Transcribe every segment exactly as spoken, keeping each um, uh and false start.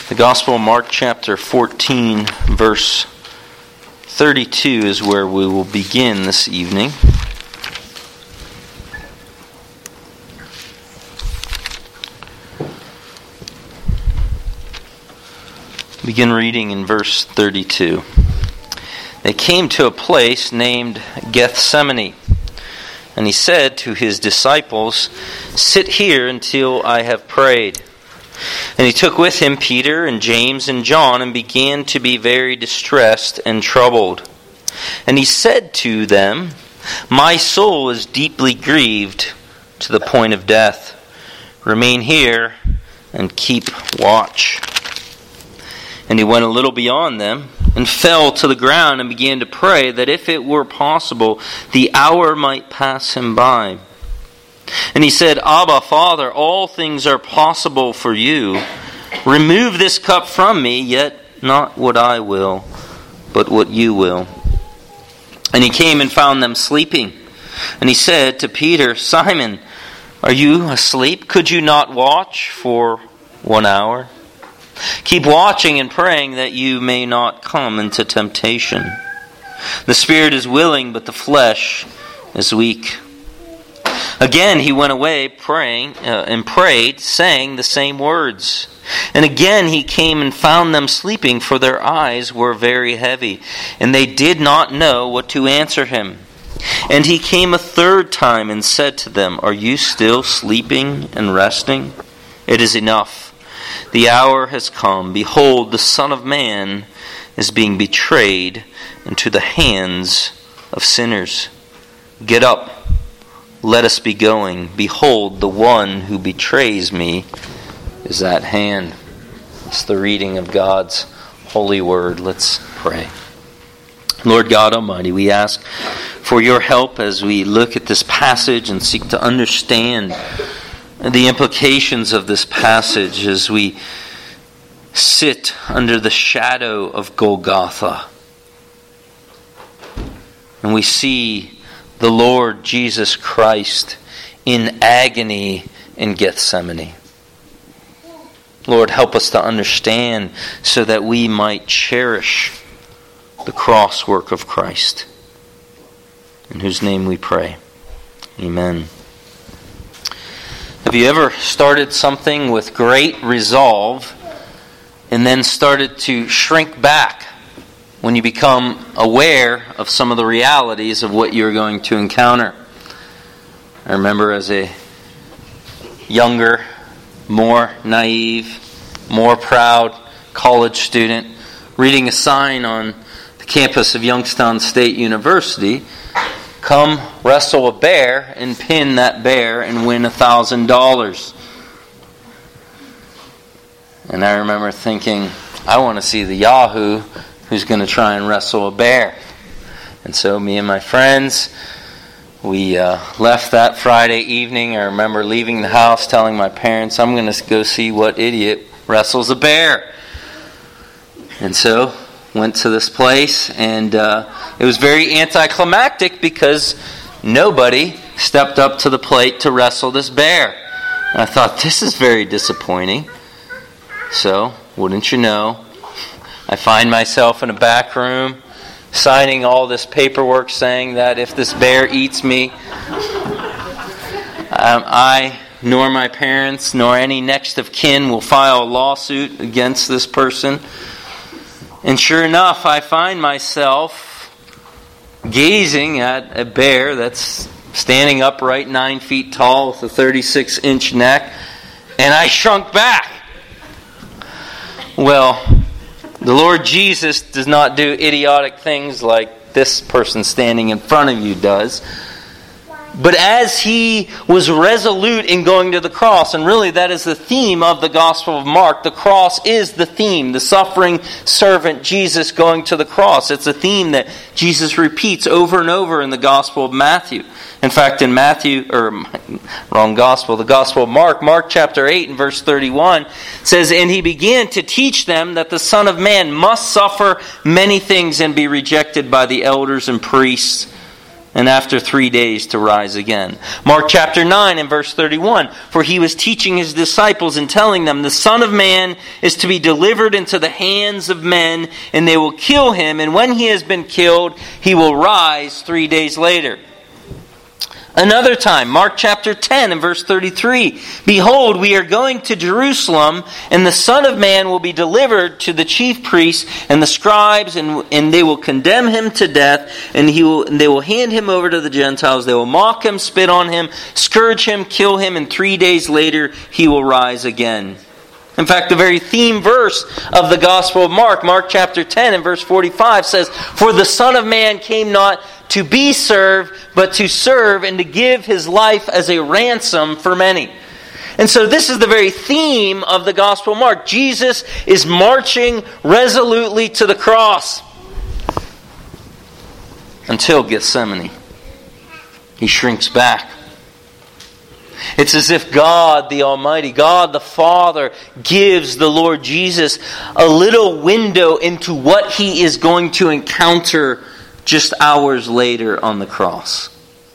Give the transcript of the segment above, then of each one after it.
The Gospel of Mark chapter fourteen, verse thirty-two is where we will begin this evening. Begin reading in verse thirty-two. They came to a place named Gethsemane, and he said to his disciples, "Sit here until I have prayed." And he took with him Peter and James and John and began to be very distressed and troubled. And he said to them, "My soul is deeply grieved to the point of death. Remain here and keep watch." And he went a little beyond them and fell to the ground and began to pray that if it were possible, the hour might pass him by. And he said, "Abba, Father, all things are possible for you. Remove this cup from me, yet not what I will, but what you will." And he came and found them sleeping. And he said to Peter, "Simon, are you asleep? Could you not watch for one hour? Keep watching and praying that you may not come into temptation. The spirit is willing, but the flesh is weak." Again he went away praying uh, and prayed, saying the same words. And again he came and found them sleeping, for their eyes were very heavy, and they did not know what to answer him. And he came a third time and said to them, "Are you still sleeping and resting? It is enough. The hour has come. Behold, the Son of Man is being betrayed into the hands of sinners. Get up. Let us be going. Behold, the one who betrays me is at hand." It's the reading of God's holy word. Let's pray. Lord God Almighty, we ask for your help as we look at this passage and seek to understand the implications of this passage as we sit under the shadow of Golgotha. And we see the Lord Jesus Christ in agony in Gethsemane. Lord, help us to understand so that we might cherish the cross work of Christ. In whose name we pray. Amen. Have you ever started something with great resolve and then started to shrink back when you become aware of some of the realities of what you're going to encounter? I remember as a younger, more naive, more proud college student reading a sign on the campus of Youngstown State University, "Come wrestle a bear and pin that bear and win a thousand dollars." And I remember thinking, I want to see the Yahoo who's going to try and wrestle a bear. And so me and my friends, we uh, left that Friday evening. I remember leaving the house telling my parents, I'm going to go see what idiot wrestles a bear. And so went to this place, and uh, it was very anticlimactic because nobody stepped up to the plate to wrestle this bear. And I thought, this is very disappointing. So, wouldn't you know, I find myself in a back room signing all this paperwork saying that if this bear eats me, um, I nor my parents nor any next of kin will file a lawsuit against this person. And sure enough, I find myself gazing at a bear that's standing upright, nine feet tall with a thirty-six inch neck, and I shrunk back. Well, the Lord Jesus does not do idiotic things like this person standing in front of you does. But as he was resolute in going to the cross, and really that is the theme of the Gospel of Mark, the cross is the theme, the suffering servant Jesus going to the cross. It's a theme that Jesus repeats over and over in the Gospel of Matthew. In fact, in Matthew, or wrong Gospel, the Gospel of Mark, Mark chapter eight and verse thirty-one says, "And he began to teach them that the Son of Man must suffer many things and be rejected by the elders and priests and after three days to rise again. Mark chapter nine and verse thirty-one, for he was teaching his disciples and telling them, the Son of Man is to be delivered into the hands of men, and they will kill him, and when he has been killed, he will rise three days later. Another time, Mark chapter ten and verse thirty-three, behold, we are going to Jerusalem, and the Son of Man will be delivered to the chief priests and the scribes, and, and they will condemn him to death, and he will, and they will hand him over to the Gentiles. They will mock him, spit on him, scourge him, kill him, and three days later he will rise again. In fact, the very theme verse of the Gospel of Mark, Mark chapter ten and verse forty-five says, for the Son of Man came not to be served, but to serve and to give his life as a ransom for many. And so this is the very theme of the Gospel of Mark. Jesus is marching resolutely to the cross until Gethsemane. He shrinks back. It's as if God the Almighty, God the Father, gives the Lord Jesus a little window into what He is going to encounter just hours later on the cross.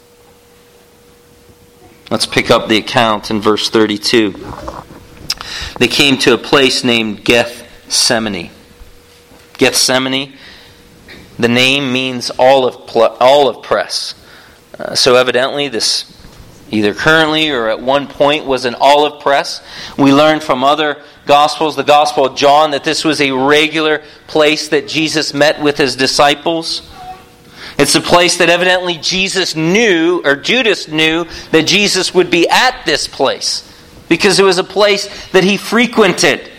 Let's pick up the account in verse thirty-two. They came to a place named Gethsemane. Gethsemane, the name means olive, pl- olive press. Uh, so evidently this either currently or at one point was an olive press. We learned from other Gospels, the Gospel of John, that this was a regular place that Jesus met with His disciples. It's a place that evidently Jesus knew, or Judas knew, that Jesus would be at this place, because it was a place that he frequented.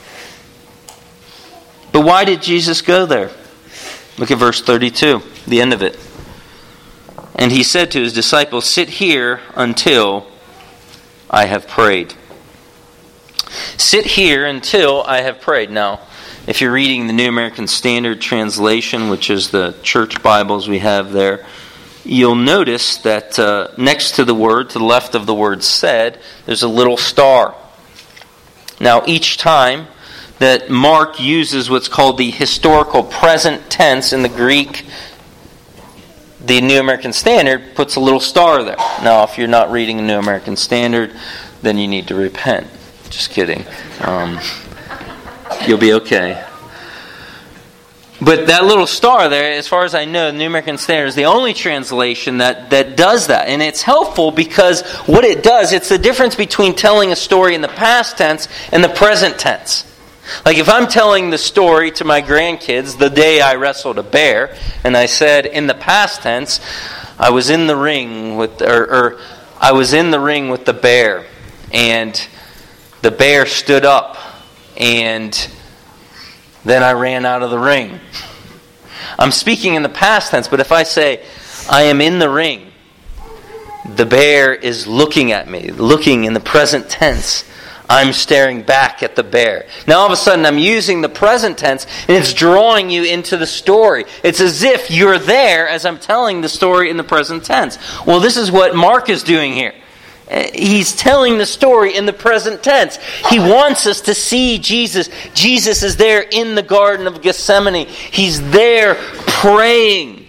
But why did Jesus go there? Look at verse thirty-two, the end of it. And he said to his disciples, sit here until I have prayed. Sit here until I have prayed. Now, if you're reading the New American Standard Translation, which is the church Bibles we have there, you'll notice that uh, next to the word, to the left of the word said, there's a little star. Now, each time that Mark uses what's called the historical present tense in the Greek, the New American Standard puts a little star there. Now, if you're not reading the New American Standard, then you need to repent. Just kidding. Um, you'll be okay. But that little star there, as far as I know, the New American Standard is the only translation that, that does that. And it's helpful because what it does, it's the difference between telling a story in the past tense and the present tense. Like if I'm telling the story to my grandkids the day I wrestled a bear, and I said in the past tense, I was in the ring with, or, or I was in the ring with the bear, and the bear stood up, and then I ran out of the ring. I'm speaking in the past tense, but if I say, I am in the ring, the bear is looking at me, looking in the present tense. I'm staring back at the bear. Now all of a sudden I'm using the present tense, and it's drawing you into the story. It's as if you're there as I'm telling the story in the present tense. Well, this is what Mark is doing here. He's telling the story in the present tense. He wants us to see Jesus. Jesus is there in the Garden of Gethsemane. He's there praying.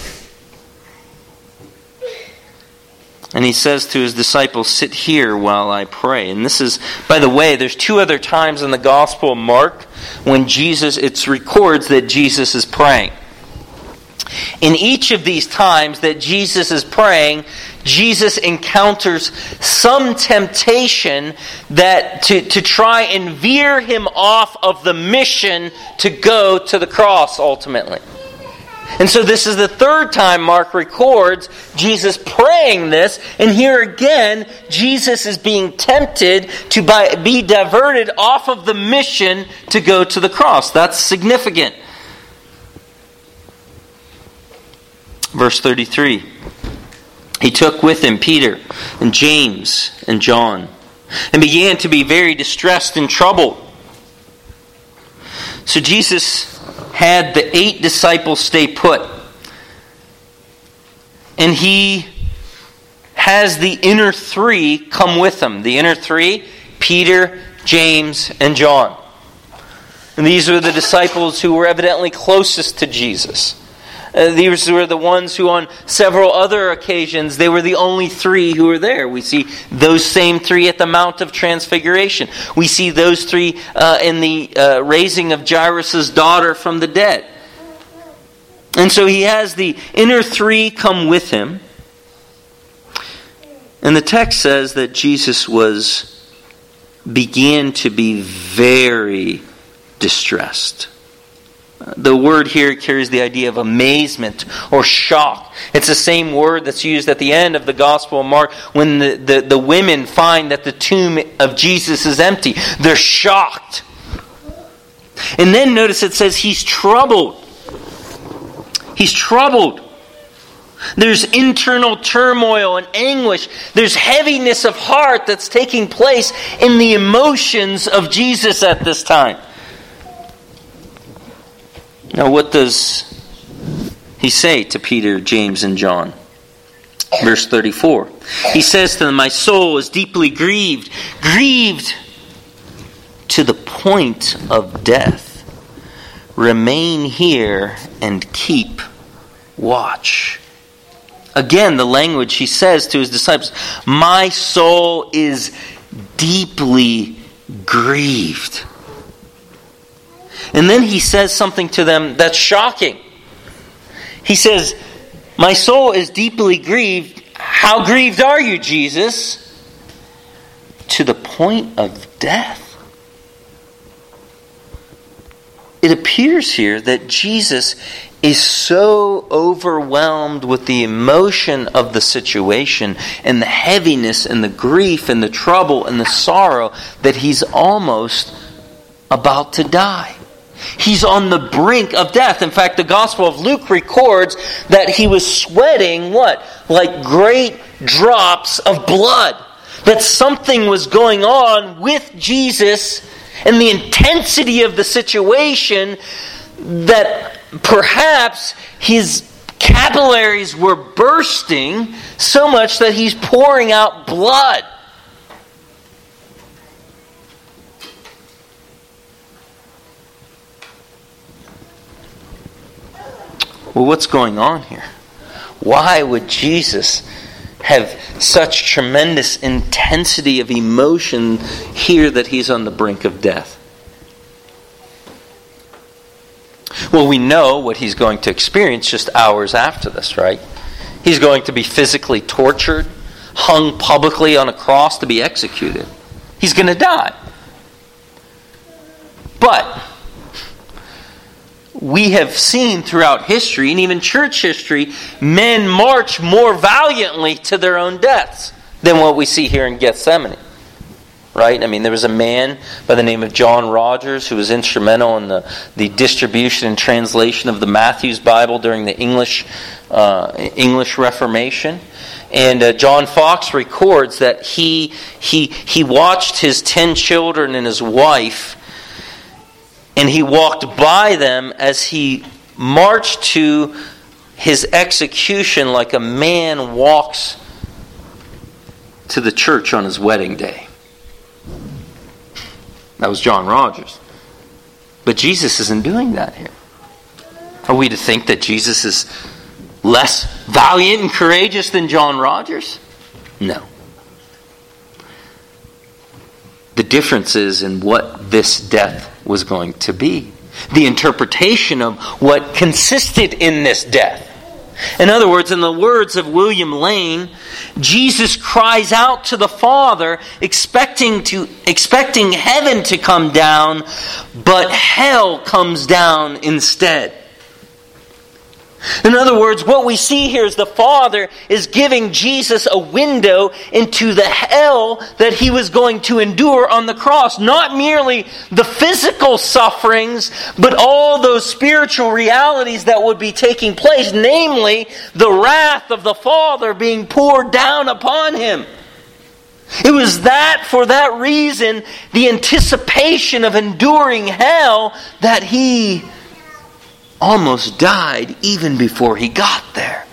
And he says to his disciples, sit here while I pray. And this is, by the way, there's two other times in the Gospel of Mark when Jesus, it records that Jesus is praying. In each of these times that Jesus is praying, Jesus encounters some temptation that to, to try and veer him off of the mission to go to the cross ultimately. And so this is the third time Mark records Jesus praying this, and here again Jesus is being tempted to by, be diverted off of the mission to go to the cross. That's significant. Verse thirty-three. He took with him Peter and James and John and began to be very distressed and troubled. So Jesus had the eight disciples stay put. And he has the inner three come with him. The inner three, Peter, James, and John. And these were the disciples who were evidently closest to Jesus. Uh, these were the ones who on several other occasions, they were the only three who were there. We see those same three at the Mount of Transfiguration. We see those three uh, in the uh, raising of Jairus' daughter from the dead. And so he has the inner three come with him. And the text says that Jesus was began to be very distressed. The word here carries the idea of amazement or shock. It's the same word that's used at the end of the Gospel of Mark when the, the, the women find that the tomb of Jesus is empty. They're shocked. And then notice it says he's troubled. He's troubled. There's internal turmoil and anguish. There's heaviness of heart that's taking place in the emotions of Jesus at this time. Now, what does he say to Peter, James, and John? Verse thirty-four. He says to them, "My soul is deeply grieved, grieved to the point of death. Remain here and keep watch." Again, the language he says to his disciples, "My soul is deeply grieved." And then he says something to them that's shocking. He says, "My soul is deeply grieved." How grieved are you, Jesus? To the point of death. It appears here that Jesus is so overwhelmed with the emotion of the situation and the heaviness and the grief and the trouble and the sorrow that he's almost about to die. He's on the brink of death. In fact, the Gospel of Luke records that he was sweating what? Like great drops of blood. That something was going on with Jesus and the intensity of the situation, that perhaps his capillaries were bursting so much that he's pouring out blood. Well, what's going on here? Why would Jesus have such tremendous intensity of emotion here that he's on the brink of death? Well, we know what he's going to experience just hours after this, right? He's going to be physically tortured, hung publicly on a cross to be executed. He's going to die. But we have seen throughout history, and even church history, men march more valiantly to their own deaths than what we see here in Gethsemane. Right? I mean, there was a man by the name of John Rogers who was instrumental in the, the distribution and translation of the Matthew's Bible during the English uh, English Reformation. And uh, John Fox records that he he he watched his ten children and his wife, and he walked by them as he marched to his execution like a man walks to the church on his wedding day. That was John Rogers. But Jesus isn't doing that here. Are we to think that Jesus is less valiant and courageous than John Rogers? No. The difference is in what this death was going to be. The interpretation of what consisted in this death. In other words, in the words of William Lane, Jesus cries out to the Father, expecting to expecting heaven to come down, but hell comes down instead. In other words, what we see here is the Father is giving Jesus a window into the hell that he was going to endure on the cross. Not merely the physical sufferings, but all those spiritual realities that would be taking place, namely the wrath of the Father being poured down upon him. It was that, for that reason, the anticipation of enduring hell, that he almost died even before he got there.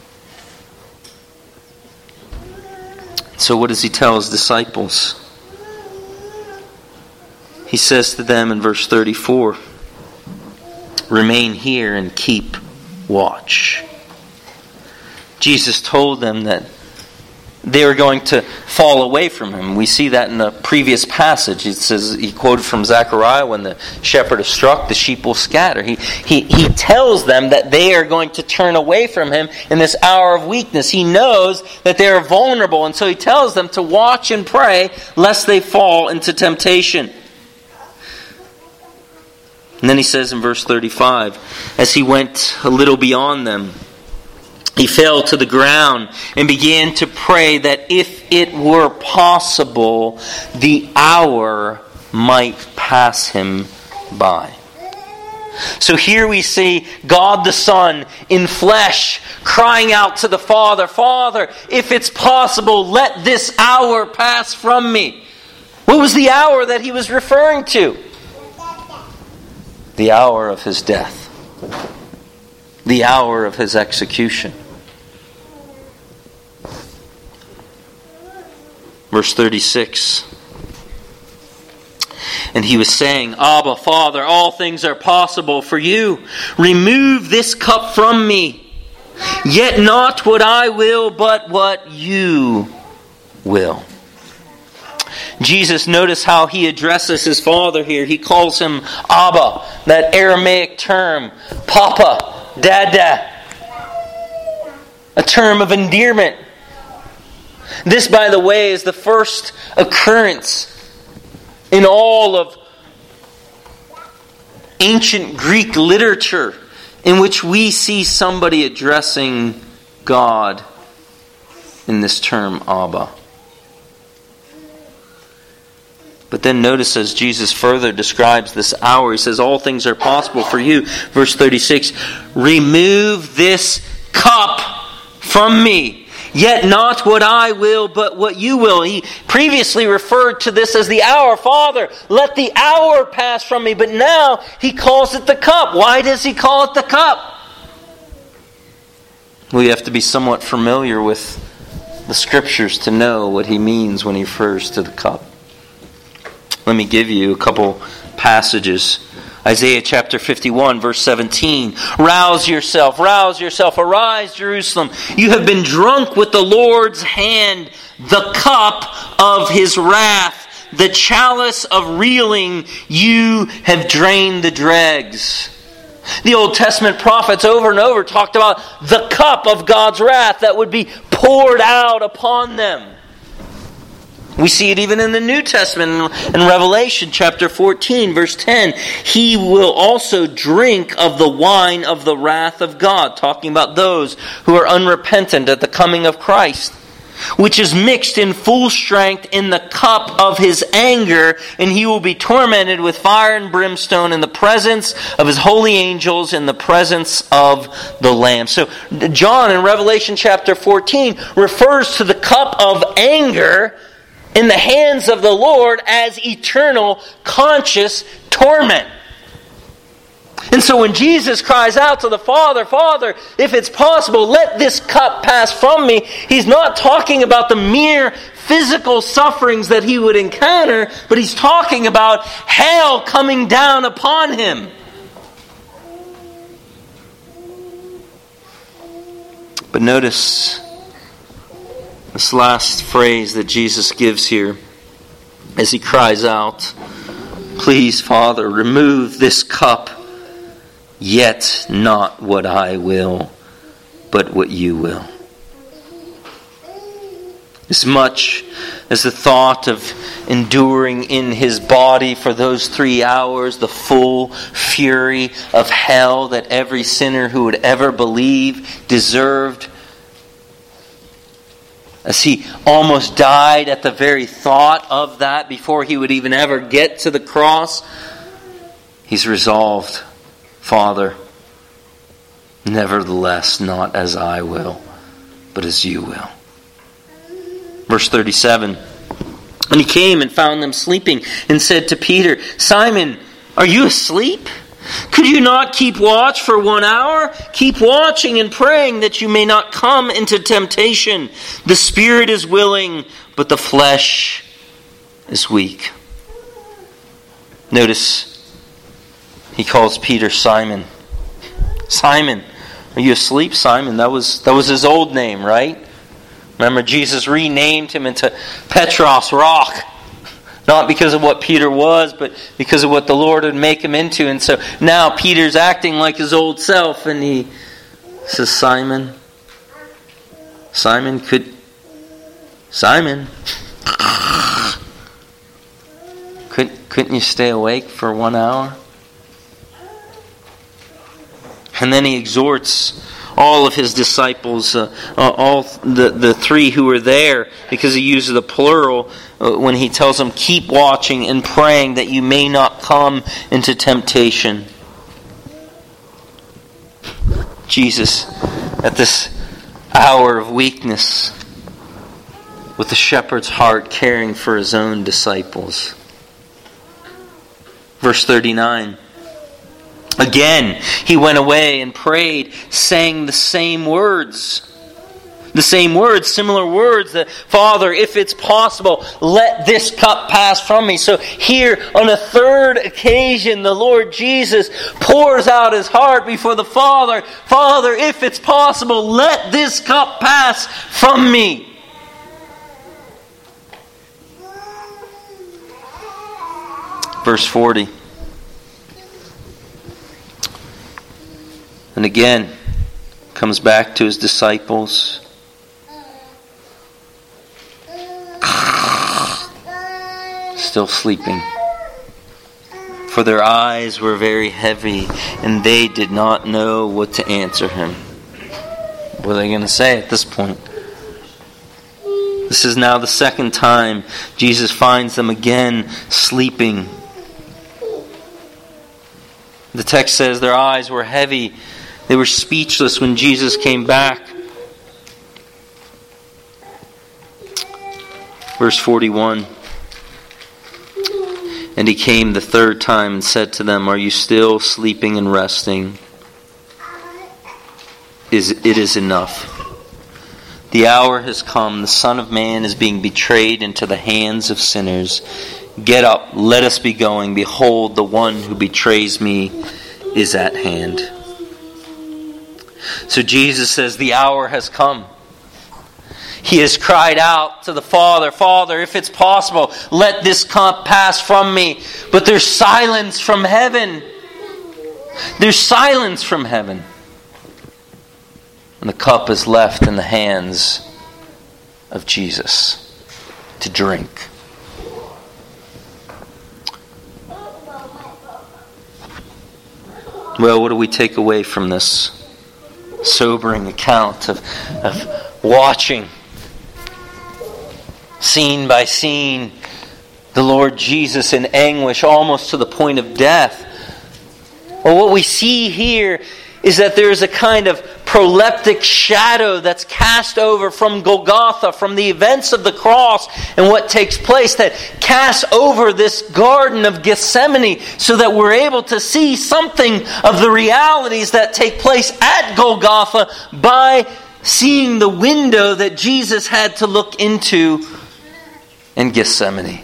So what does he tell his disciples? He says to them in verse thirty-four, "Remain here and keep watch. Jesus told them that they were going to fall away from him. We see that in the previous passage. It says, he quoted from Zechariah, when the shepherd is struck, the sheep will scatter. He, he, he tells them that they are going to turn away from him in this hour of weakness. He knows that they are vulnerable, and so he tells them to watch and pray lest they fall into temptation. And then he says in verse thirty-five, as he went a little beyond them, he fell to the ground and began to pray that if it were possible, the hour might pass him by. So here we see God the Son in flesh crying out to the Father, Father, if it's possible, let this hour pass from me. What was the hour that he was referring to? The hour of his death. The hour of his execution. Verse thirty-six. And he was saying, Abba, Father, all things are possible for you. Remove this cup from me. Yet not what I will, but what you will. Jesus, notice how he addresses his Father here. He calls him Abba, that Aramaic term, Papa, Dada, a term of endearment. This, by the way, is the first occurrence in all of ancient Greek literature in which we see somebody addressing God in this term, Abba. But then notice as Jesus further describes this hour, he says, all things are possible for you. Verse thirty-six, remove this cup from me. Yet not what I will, but what you will. He previously referred to this as the hour. Father, let the hour pass from me. But now he calls it the cup. Why does he call it the cup? We have to be somewhat familiar with the Scriptures to know what he means when he refers to the cup. Let me give you a couple passages. Isaiah chapter fifty-one, verse seventeen. Rouse yourself, rouse yourself, arise, Jerusalem. You have been drunk with the Lord's hand, the cup of his wrath, the chalice of reeling. You have drained the dregs. The Old Testament prophets over and over talked about the cup of God's wrath that would be poured out upon them. We see it even in the New Testament in Revelation chapter fourteen, verse ten. He will also drink of the wine of the wrath of God, talking about those who are unrepentant at the coming of Christ, which is mixed in full strength in the cup of his anger, and he will be tormented with fire and brimstone in the presence of his holy angels, in the presence of the Lamb. So John in Revelation chapter fourteen refers to the cup of anger in the hands of the Lord as eternal, conscious torment. And so when Jesus cries out to the Father, Father, if it's possible, let this cup pass from me, he's not talking about the mere physical sufferings that he would encounter, but he's talking about hell coming down upon him. But notice this last phrase that Jesus gives here as he cries out, please, Father, remove this cup, yet not what I will, but what you will. As much as the thought of enduring in his body for those three hours the full fury of hell that every sinner who would ever believe deserved, as he almost died at the very thought of that before he would even ever get to the cross, he's resolved, Father, nevertheless, not as I will, but as you will. Verse thirty-seven, and he came and found them sleeping and said to Peter, Simon, are you asleep? Could you not keep watch for one hour? Keep watching and praying that you may not come into temptation. The spirit is willing, but the flesh is weak. Notice he calls Peter Simon. Simon, Are you asleep, Simon? That was that was his old name, right? Remember, Jesus renamed him into Petros, rock. Not because of what Peter was, but because of what the Lord would make him into. And so now Peter's acting like his old self, and he says, Simon, Simon, could, Simon, couldn't, couldn't you stay awake for one hour? And then he exhorts all of his disciples, uh, all the, the three who were there, because he uses the plural uh, when he tells them, keep watching and praying that you may not come into temptation. Jesus, at this hour of weakness, with the shepherd's heart caring for his own disciples. Verse thirty-nine. Again, he went away and prayed, saying the same words. The same words, similar words that, Father, if it's possible, let this cup pass from me. So here, on a third occasion, the Lord Jesus pours out his heart before the Father. Father, if it's possible, let this cup pass from me. Verse forty. And again, comes back to his disciples. Still sleeping. For their eyes were very heavy, and they did not know what to answer him. What are they going to say at this point? This is now the second time Jesus finds them again sleeping. The text says their eyes were heavy. They were speechless when Jesus came back. Verse forty-one. And he came the third time and said to them, are you still sleeping and resting? Is It is enough. The hour has come. The Son of Man is being betrayed into the hands of sinners. Get up, let us be going. Behold, the one who betrays me is at hand. So Jesus says, the hour has come. He has cried out to the Father, Father, if it's possible, let this cup pass from me. But there's silence from heaven. There's silence from heaven. And the cup is left in the hands of Jesus to drink. Well, what do we take away from this sobering account of, of watching, scene by scene, the Lord Jesus in anguish, almost to the point of death? Well, what we see here is that there is a kind of proleptic shadow that's cast over from Golgotha, from the events of the cross and what takes place, that casts over this Garden of Gethsemane, so that we're able to see something of the realities that take place at Golgotha by seeing the window that Jesus had to look into in Gethsemane.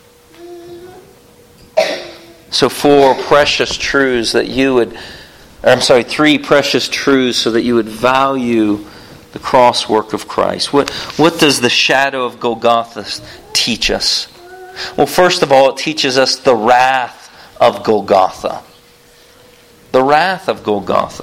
So four precious truths that you would I'm sorry, three precious truths so that you would value the cross work of Christ. What, what does the shadow of Golgotha teach us? Well, first of all, it teaches us the wrath of Golgotha. The wrath of Golgotha.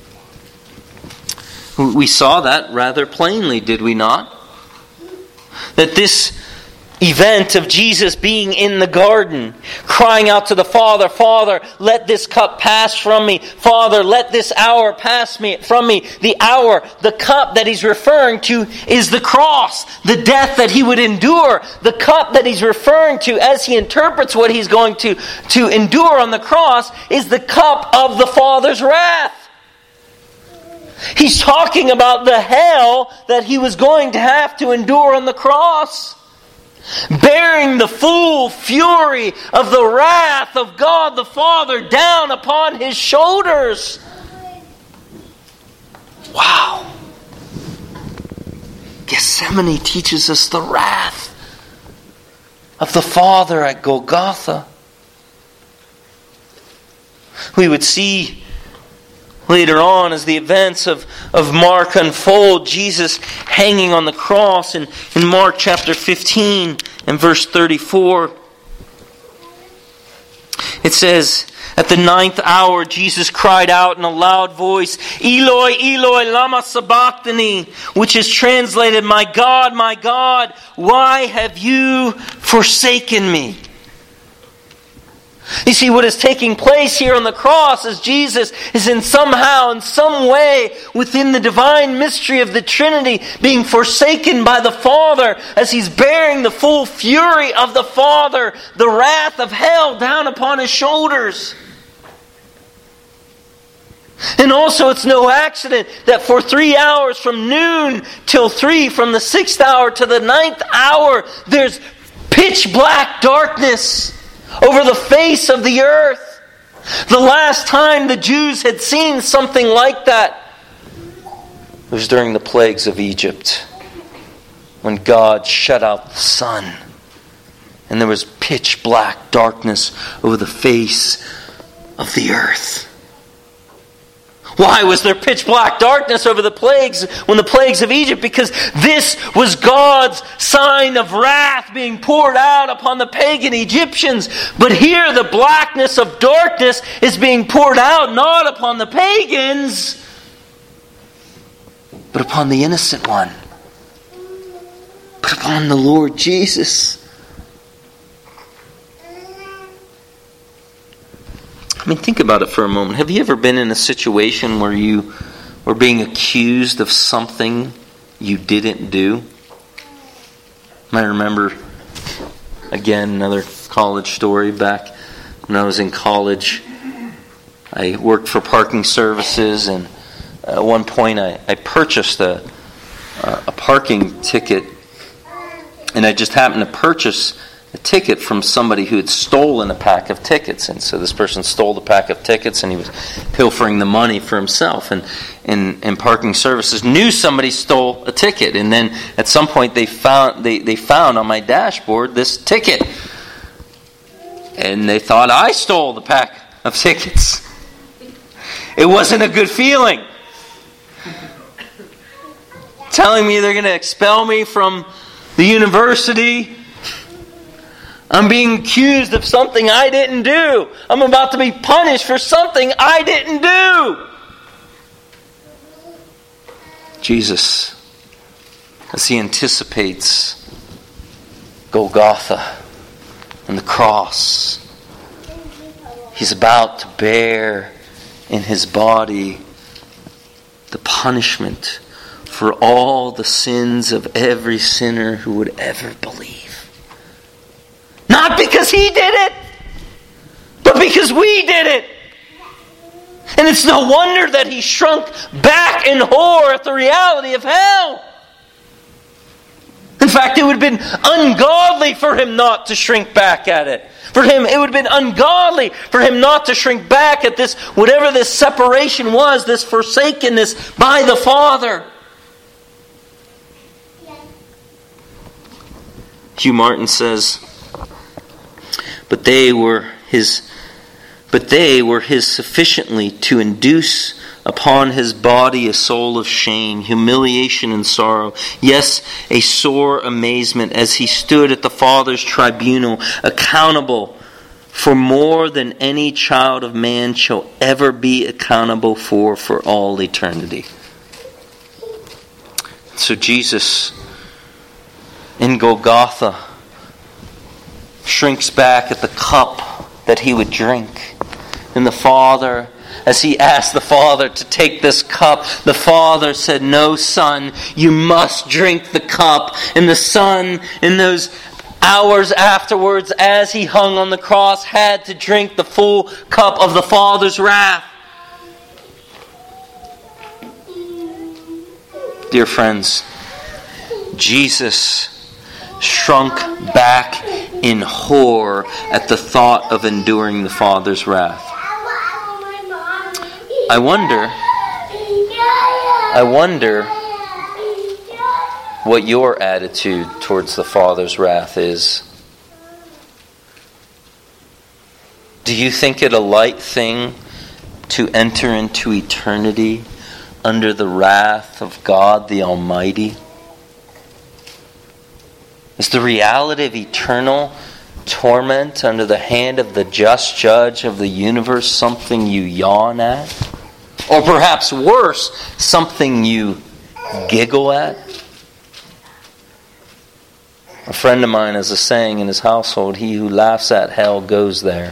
We saw that rather plainly, did we not? That this event of Jesus being in the garden, crying out to the Father, Father, let this cup pass from me. Father, let this hour pass me from me. The hour, the cup that he's referring to is the cross, the death that he would endure. The cup that he's referring to as he interprets what he's going to, to endure on the cross is the cup of the Father's wrath. He's talking about the hell that he was going to have to endure on the cross, bearing the full fury of the wrath of God the Father down upon his shoulders. Wow. Gethsemane teaches us the wrath of the Father at Golgotha. We would see Later on, as the events of, of Mark unfold, Jesus hanging on the cross in, in Mark chapter fifteen and verse thirty-four, it says, "At the ninth hour, Jesus cried out in a loud voice, 'Eloi, Eloi, lama sabachthani,' which is translated, 'My God, my God, why have you forsaken me?'" You see, what is taking place here on the cross is Jesus is in somehow, in some way, within the divine mystery of the Trinity, being forsaken by the Father as He's bearing the full fury of the Father, the wrath of hell down upon His shoulders. And also, it's no accident that for three hours from noon till three, from the sixth hour to the ninth hour, there's pitch black darkness over the face of the earth. The last time the Jews had seen something like that was during the plagues of Egypt, when God shut out the sun and there was pitch black darkness over the face of the earth. Why was there pitch black darkness over the plagues when the plagues of Egypt? Because this was God's sign of wrath being poured out upon the pagan Egyptians. But here the blackness of darkness is being poured out not upon the pagans, but upon the innocent one. But upon the Lord Jesus. I mean, think about it for a moment. Have you ever been in a situation where you were being accused of something you didn't do? I remember, again, another college story. Back when I was in college, I worked for parking services, and at one point I, I purchased a, a parking ticket, and I just happened to purchase a ticket from somebody who had stolen a pack of tickets. And so this person stole the pack of tickets and he was pilfering the money for himself. And, and, and parking services knew somebody stole a ticket. And then at some point they found they, they found on my dashboard this ticket. And they thought I stole the pack of tickets. It wasn't a good feeling. Telling me they're going to expel me from the university. I'm being accused of something I didn't do. I'm about to be punished for something I didn't do. Jesus, as He anticipates Golgotha and the cross, He's about to bear in His body the punishment for all the sins of every sinner who would ever believe. Not because He did it, but because we did it. And it's no wonder that He shrunk back in horror at the reality of hell. In fact, it would have been ungodly for Him not to shrink back at it. For Him, it would have been ungodly for Him not to shrink back at this, whatever this separation was, this forsakenness by the Father. Hugh Martin says, But they were his but they were his sufficiently to induce upon His body a soul of shame, humiliation, and sorrow. Yes, a sore amazement as He stood at the Father's tribunal, accountable for more than any child of man shall ever be accountable for for all eternity. So Jesus in Golgotha shrinks back at the cup that He would drink. And the Father, as He asked the Father to take this cup, the Father said, "No, Son, you must drink the cup." And the Son, in those hours afterwards, as He hung on the cross, had to drink the full cup of the Father's wrath. Dear friends, Jesus shrunk back in horror at the thought of enduring the Father's wrath. I wonder, I wonder what your attitude towards the Father's wrath is. Do you think it a light thing to enter into eternity under the wrath of God the Almighty? Is the reality of eternal torment under the hand of the just judge of the universe something you yawn at? Or perhaps worse, something you giggle at? A friend of mine has a saying in his household, he who laughs at hell goes there.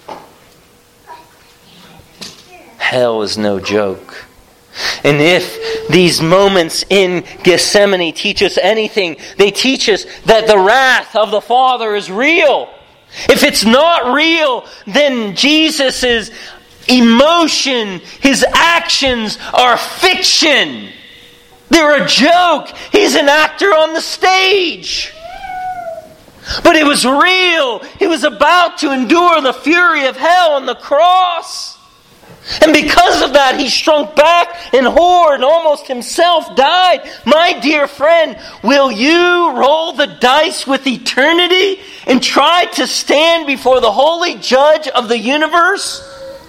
Hell is no joke. And if these moments in Gethsemane teach us anything, they teach us that the wrath of the Father is real. If it's not real, then Jesus' emotion, His actions are fiction. They're a joke. He's an actor on the stage. But it was real. He was about to endure the fury of hell on the cross. And because of that, he shrunk back in horror and almost himself died. My dear friend, will you roll the dice with eternity and try to stand before the holy judge of the universe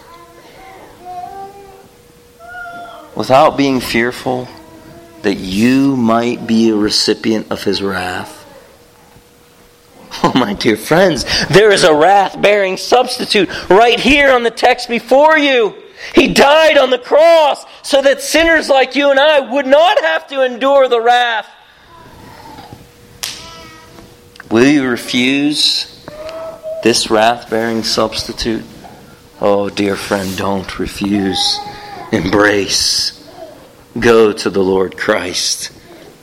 without being fearful that you might be a recipient of His wrath? Oh, my dear friends, there is a wrath-bearing substitute right here on the text before you. He died on the cross so that sinners like you and I would not have to endure the wrath. Will you refuse this wrath-bearing substitute? Oh, dear friend, don't refuse. Embrace. Go to the Lord Christ.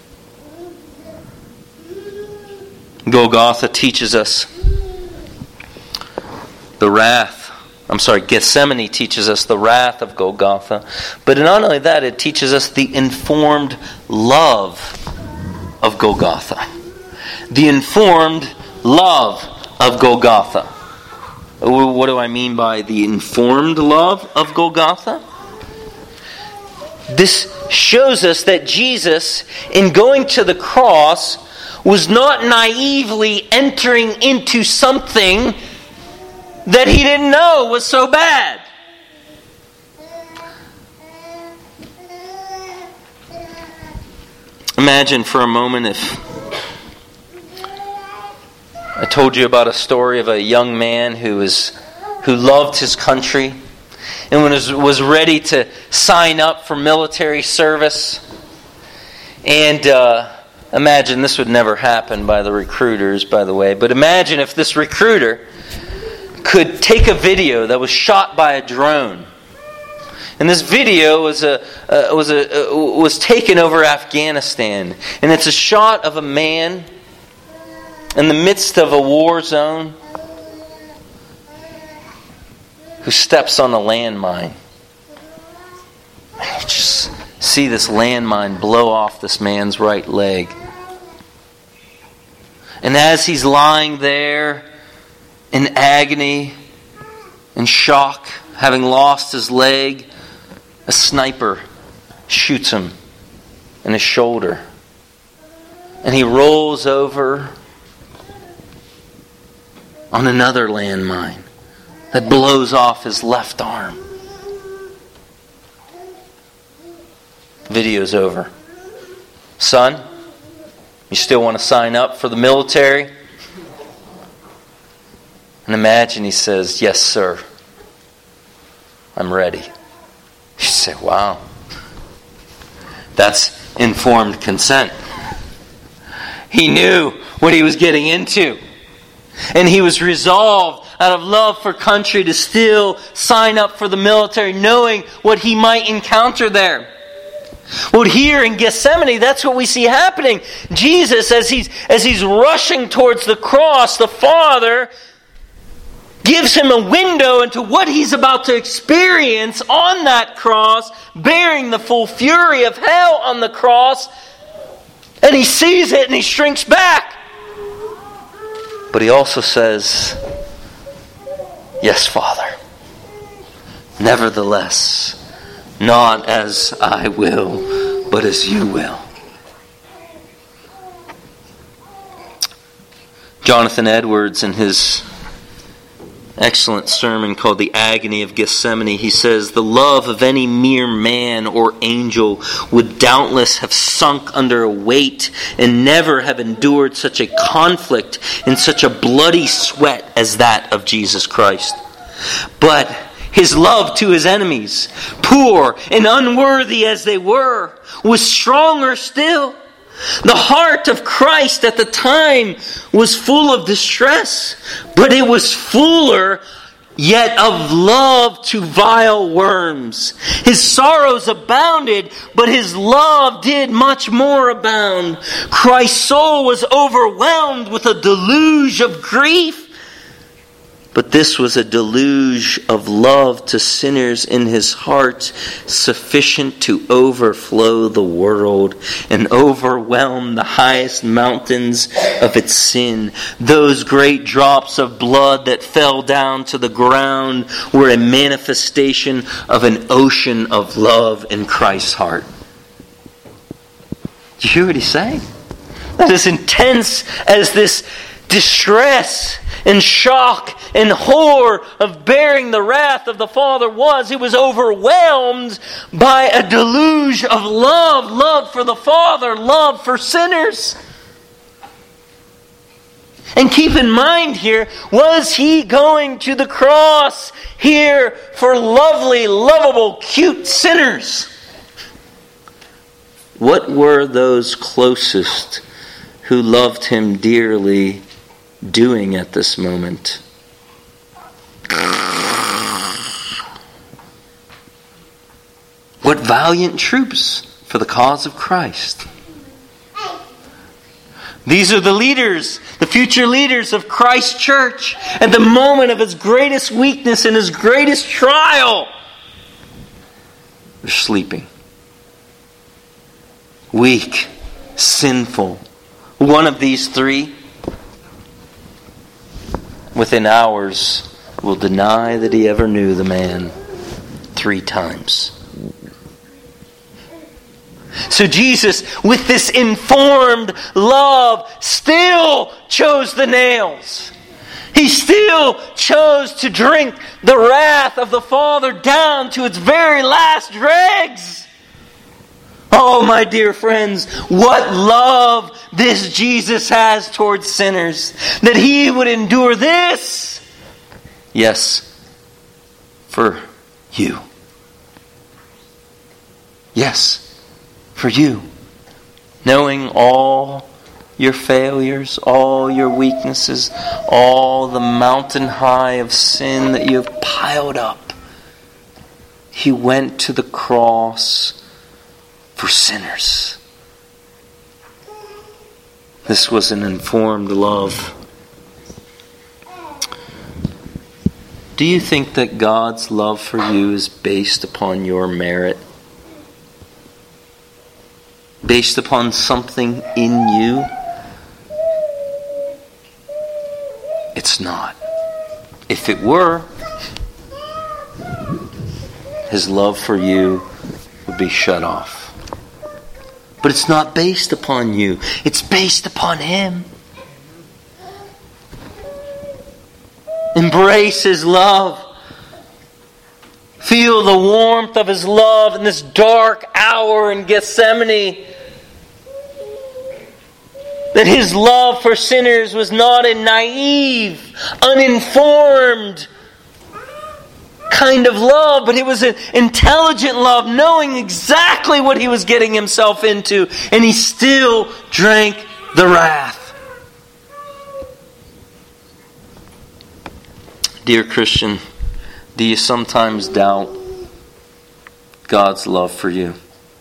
Golgotha teaches us the wrath. I'm sorry, Gethsemane teaches us the wrath of Golgotha. But not only that, it teaches us the informed love of Golgotha. The informed love of Golgotha. What do I mean by the informed love of Golgotha? This shows us that Jesus, in going to the cross, was not naively entering into something that He didn't know was so bad. Imagine for a moment if I told you about a story of a young man who was who loved his country and was, was ready to sign up for military service. And uh, imagine, this would never happen by the recruiters, by the way, but imagine if this recruiter could take a video that was shot by a drone. And this video was a uh, was a uh, was taken over Afghanistan, and it's a shot of a man in the midst of a war zone who steps on a landmine. You just see this landmine blow off this man's right leg. And as he's lying there in agony and shock, having lost his leg, a sniper shoots him in his shoulder. And he rolls over on another landmine that blows off his left arm. Video's over. Son, you still want to sign up for the military? And imagine he says, yes, sir. I'm ready. You say, wow. That's informed consent. He knew what he was getting into. And he was resolved out of love for country to still sign up for the military, knowing what he might encounter there. Well, here in Gethsemane, that's what we see happening. Jesus, as he's, as he's rushing towards the cross, the Father gives him a window into what he's about to experience on that cross, bearing the full fury of hell on the cross. And he sees it and he shrinks back. But he also says, yes, Father. Nevertheless, not as I will, but as you will. Jonathan Edwards, in his excellent sermon called The Agony of Gethsemane, he says, "The love of any mere man or angel would doubtless have sunk under a weight and never have endured such a conflict in such a bloody sweat as that of Jesus Christ. But his love to his enemies, poor and unworthy as they were, was stronger still. The heart of Christ at the time was full of distress, but it was fuller yet of love to vile worms. His sorrows abounded, but his love did much more abound. Christ's soul was overwhelmed with a deluge of grief, but this was a deluge of love to sinners in his heart, sufficient to overflow the world and overwhelm the highest mountains of its sin. Those great drops of blood that fell down to the ground were a manifestation of an ocean of love in Christ's heart." Do you hear what he's saying? That as intense as this distress and shock and horror of bearing the wrath of the Father was, it was overwhelmed by a deluge of love. Love for the Father, love for sinners. And keep in mind here, was he going to the cross here for lovely, lovable, cute sinners? What were those closest who loved him dearly doing at this moment? What valiant troops for the cause of Christ. These are the leaders, the future leaders of Christ's church at the moment of his greatest weakness and his greatest trial. They're sleeping. Weak, sinful. One of these three, within hours, will deny that he ever knew the man three times. So Jesus, with this informed love, still chose the nails. He still chose to drink the wrath of the Father down to its very last dregs. Oh, my dear friends, what love this Jesus has towards sinners, that he would endure this. Yes, for you. Yes, for you. Knowing all your failures, all your weaknesses, all the mountain high of sin that you have piled up, he went to the cross for sinners. This was an informed love. Do you think that God's love for you is based upon your merit? Based upon something in you? It's not. If it were, his love for you would be shut off. But it's not based upon you. It's based upon him. Embrace his love. Feel the warmth of his love in this dark hour in Gethsemane. That his love for sinners was not a naive, uninformed kind of love, but it was an intelligent love, knowing exactly what he was getting himself into, and he still drank the wrath. Dear Christian, do you sometimes doubt God's love for you?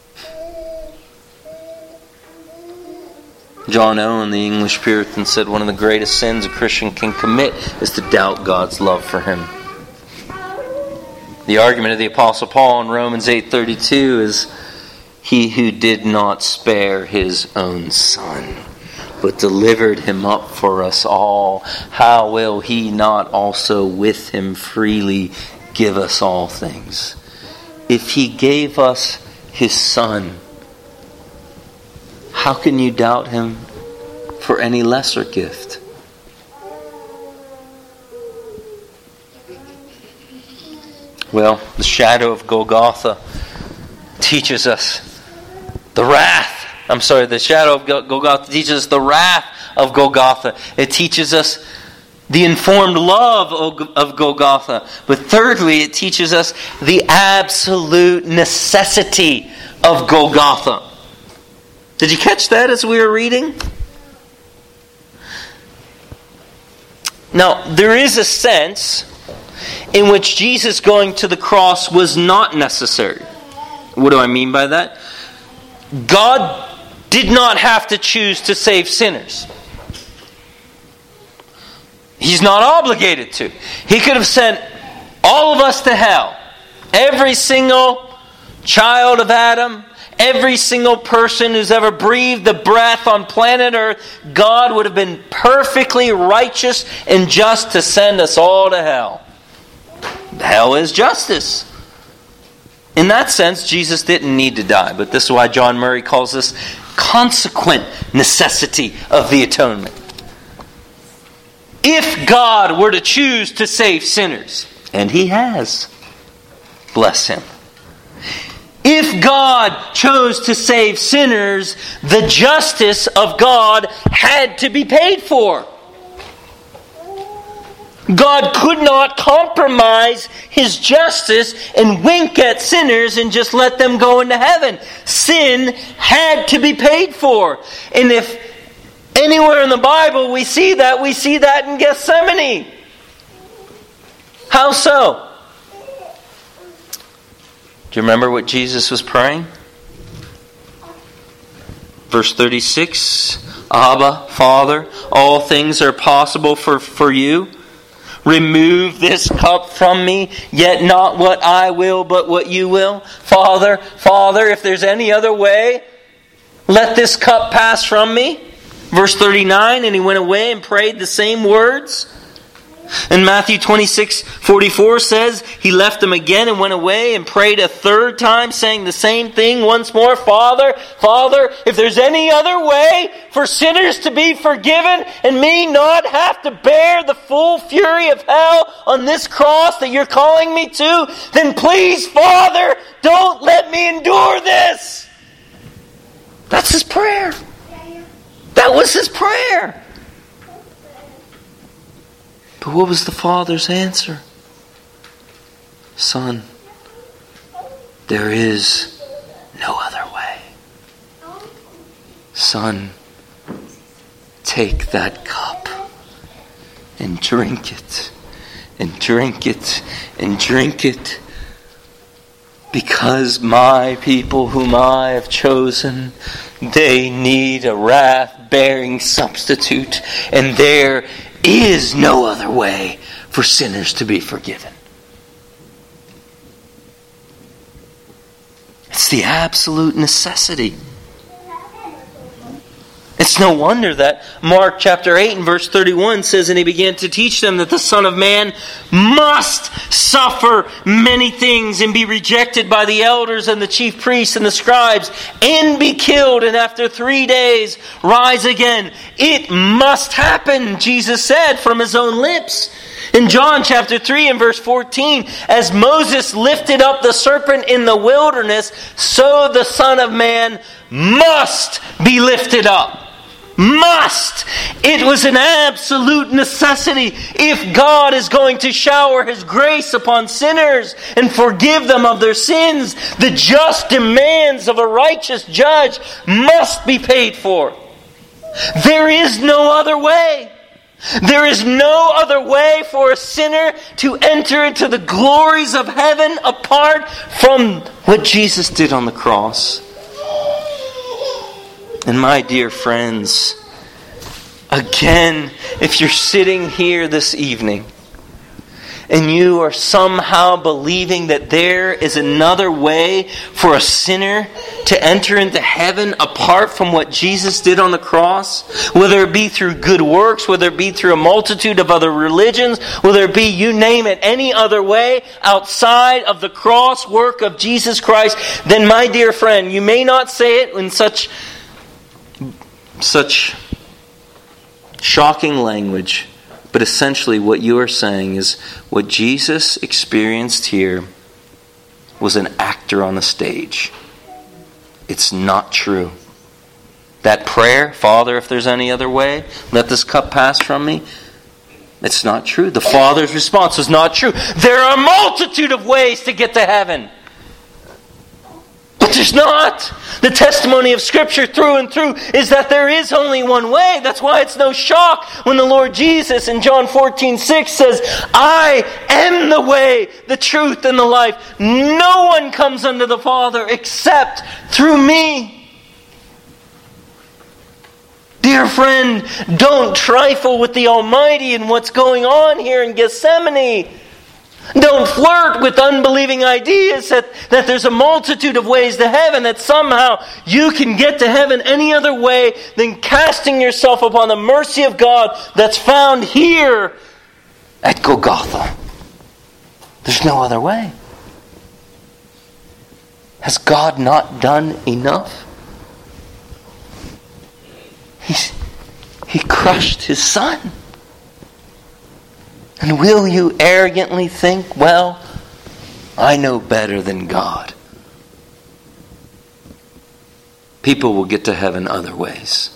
John Owen, the English Puritan, said one of the greatest sins a Christian can commit is to doubt God's love for him. The argument of the Apostle Paul in Romans eight thirty-two is, he who did not spare his own son, but delivered him up for us all, how will he not also with him freely give us all things? If he gave us his son, how can you doubt him for any lesser gift? Well, the shadow of Golgotha teaches us the wrath. I'm sorry, the shadow of Golgotha teaches us the wrath of Golgotha. It teaches us the informed love of Golgotha. But thirdly, it teaches us the absolute necessity of Golgotha. Did you catch that as we were reading? Now, there is a sense in which Jesus going to the cross was not necessary. What do I mean by that? God did not have to choose to save sinners. He's not obligated to. He could have sent all of us to hell. Every single child of Adam, every single person who's ever breathed the breath on planet Earth, God would have been perfectly righteous and just to send us all to hell. Hell is justice. In that sense, Jesus didn't need to die. But this is why John Murray calls this consequent necessity of the atonement. If God were to choose to save sinners, and He has, bless Him. If God chose to save sinners, the justice of God had to be paid for. God could not compromise His justice and wink at sinners and just let them go into heaven. Sin had to be paid for. And if anywhere in the Bible we see that, we see that in Gethsemane. How so? Do you remember what Jesus was praying? Verse thirty-six, Abba, Father, all things are possible for, for you. Remove this cup from me, yet not what I will, but what you will. Father, Father, if there's any other way, let this cup pass from me. Verse thirty-nine, and He went away and prayed the same words. And Matthew twenty-six forty-four says, He left them again and went away and prayed a third time, saying the same thing once more. Father, Father, if there's any other way for sinners to be forgiven and me not have to bear the full fury of hell on this cross that you're calling me to, then please, Father, don't let me endure this. That's His prayer. That was His prayer. But what was the Father's answer? Son, there is no other way. Son, take that cup and drink it, and drink it, and drink it, because my people whom I have chosen, they need a wrath-bearing substitute, and there is no other way for sinners to be forgiven. It's the absolute necessity. It's no wonder that Mark chapter eight and verse thirty-one says, and He began to teach them that the Son of Man must suffer many things and be rejected by the elders and the chief priests and the scribes and be killed, and after three days rise again. It must happen, Jesus said from His own lips. In John chapter three and verse fourteen, as Moses lifted up the serpent in the wilderness, so the Son of Man must be lifted up. Must. It was an absolute necessity. If God is going to shower His grace upon sinners and forgive them of their sins, the just demands of a righteous judge must be paid for. There is no other way. There is no other way for a sinner to enter into the glories of heaven apart from what Jesus did on the cross. And my dear friends, again, if you're sitting here this evening and you are somehow believing that there is another way for a sinner to enter into heaven apart from what Jesus did on the cross, whether it be through good works, whether it be through a multitude of other religions, whether it be, you name it, any other way outside of the cross work of Jesus Christ, then my dear friend, you may not say it in such such shocking language, but essentially what you are saying is what Jesus experienced here was an actor on a stage. It's not true. That prayer, Father, if there's any other way, let this cup pass from me. It's not true. The Father's response was not true. There are a multitude of ways to get to heaven. But there's not. The testimony of Scripture through and through is that there is only one way. That's why it's no shock when the Lord Jesus in John fourteen six says, I am the way, the truth, and the life. No one comes unto the Father except through me. Dear friend, don't trifle with the Almighty and what's going on here in Gethsemane. Don't flirt with unbelieving ideas that, that there's a multitude of ways to heaven, that somehow you can get to heaven any other way than casting yourself upon the mercy of God that's found here at Golgotha. There's no other way. Has God not done enough? He's, he crushed His Son. And will you arrogantly think, well, I know better than God? People will get to heaven other ways.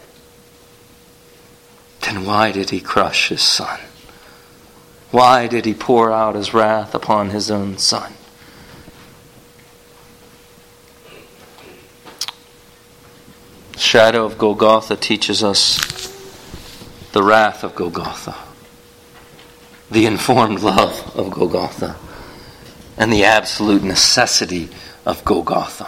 Then why did He crush His Son? Why did He pour out His wrath upon His own Son? The shadow of Golgotha teaches us the wrath of Golgotha, the informed love of Golgotha, and the absolute necessity of Golgotha.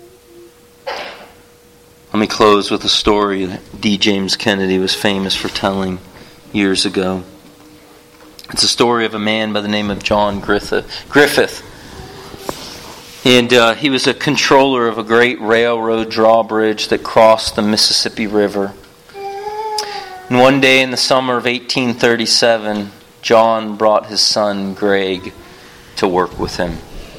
Let me close with a story that D. James Kennedy was famous for telling years ago. It's a story of a man by the name of John Griffith. Griffith. And uh, he was a controller of a great railroad drawbridge that crossed the Mississippi River. And one day in the summer of eighteen thirty-seven, John brought his son Greg to work with him.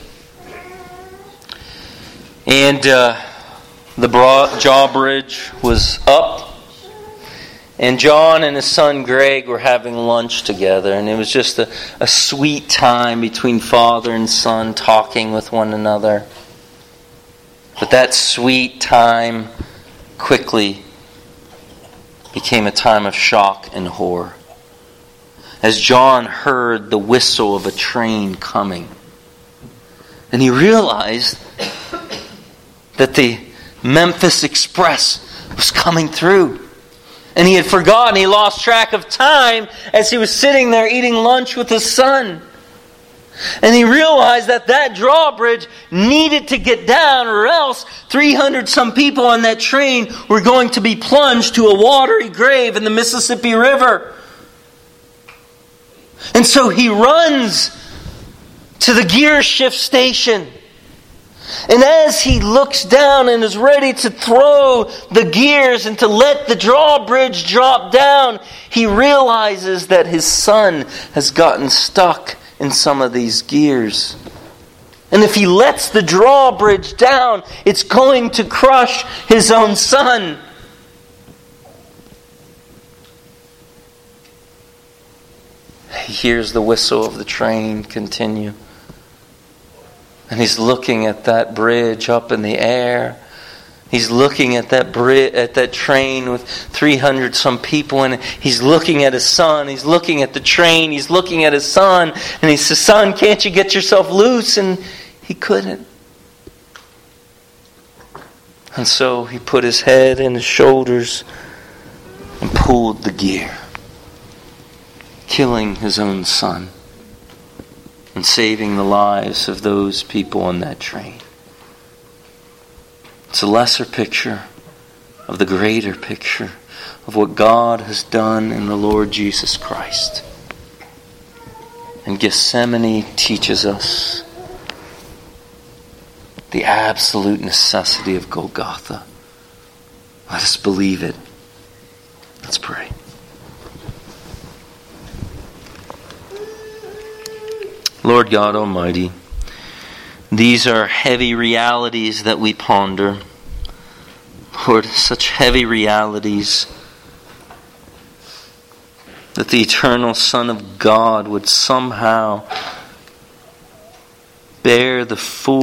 And uh, the broad drawbridge was up. And John and his son Greg were having lunch together. And it was just a, a sweet time between father and son talking with one another. But that sweet time quickly became a time of shock and horror, as John heard the whistle of a train coming. And he realized that the Memphis Express was coming through. And he had forgotten, he lost track of time as he was sitting there eating lunch with his son. And he realized that that drawbridge needed to get down, or else three hundred some people on that train were going to be plunged to a watery grave in the Mississippi River. And so he runs to the gear shift station. And as he looks down and is ready to throw the gears and to let the drawbridge drop down, he realizes that his son has gotten stuck in some of these gears. And if he lets the drawbridge down, it's going to crush his own son. He hears the whistle of the train continue. And he's looking at that bridge up in the air. He's looking at that bridge, at that train with three hundred some people in it. He's looking at his son. He's looking at the train. He's looking at his son. And he says, "Son, can't you get yourself loose?" And he couldn't. And so he put his head and his shoulders and pulled the gear, killing his own son and saving the lives of those people on that train. It's a lesser picture of the greater picture of what God has done in the Lord Jesus Christ. And Gethsemane teaches us the absolute necessity of Golgotha. Let us believe it. Let's pray. Lord God Almighty, these are heavy realities that we ponder. Lord, such heavy realities that the eternal Son of God would somehow bear the full